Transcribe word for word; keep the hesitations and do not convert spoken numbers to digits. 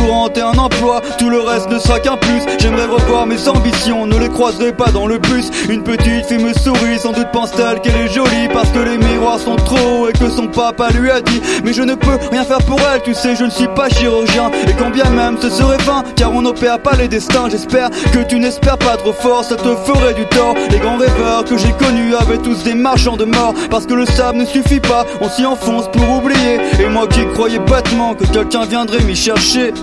courante et un emploi, tout le reste ne sera qu'un plus. J'aimerais revoir mes ambitions, ne les croiserai pas dans le bus. Une petite fille me sourit, sans doute pense-t-elle qu'elle est jolie parce que les miroirs sont trop hauts et que son papa lui a dit. Mais je ne peux rien faire pour elle, tu sais je ne suis pas chirurgien. Et quand bien même ce serait vain, car on n'opère pas les destins. J'espère que tu n'espères pas trop fort, ça te ferait du tort. Les grands rêveurs que j'ai connus avaient tous des marchands de mort. Parce que le sable ne suffit pas, on s'y enfonce pour oublier. Et moi qui croyais bêtement que quelqu'un viendrait m'y chercher.